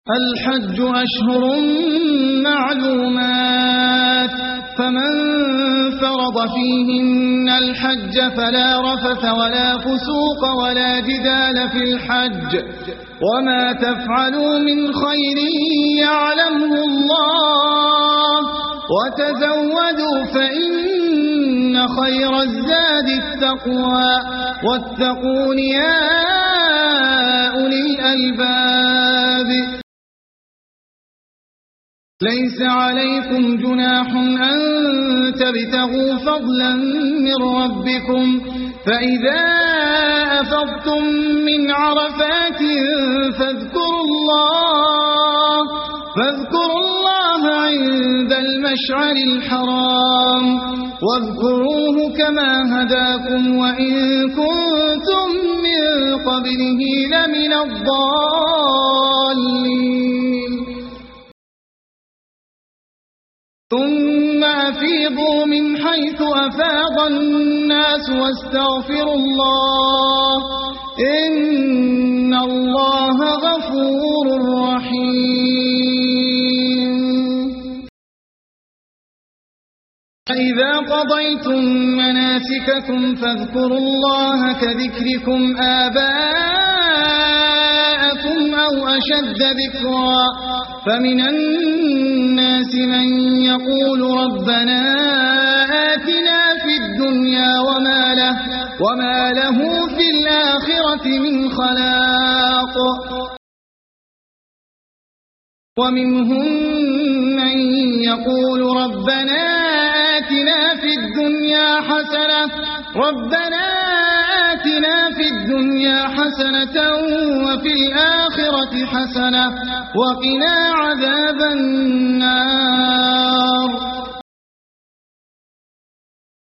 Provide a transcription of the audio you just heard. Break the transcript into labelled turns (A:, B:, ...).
A: الحج أشهر معلومات، فمن فرض فيهن الحج فلا رفث ولا فسوق ولا جدال في الحج، وما تفعلوا من خير يعلمه الله، وتزودوا فإن خير الزاد التقوى، واتقون يا أولي الألباب. ليس عليكم جناح أن تبتغوا فضلا من ربكم، فإذا أفضتم من عرفات فاذكروا الله عند المشعر الحرام، واذكروه كما هداكم وإن كنتم من قبله لمن الضالين. ثم أفيضوا من حيث أفاض الناس واستغفروا الله، إن الله غفور رحيم. فإذا قضيتم مناسككم فاذكروا الله كذكركم آباءكم أو أشد ذكرا، فمن الناس من يقول ربنا آتنا في الدنيا وما له في الآخرة من خلاق، ومنهم من يقول ربنا آتنا في الدنيا حسنة وفي الآخرة حسنة وقنا عذاب النار.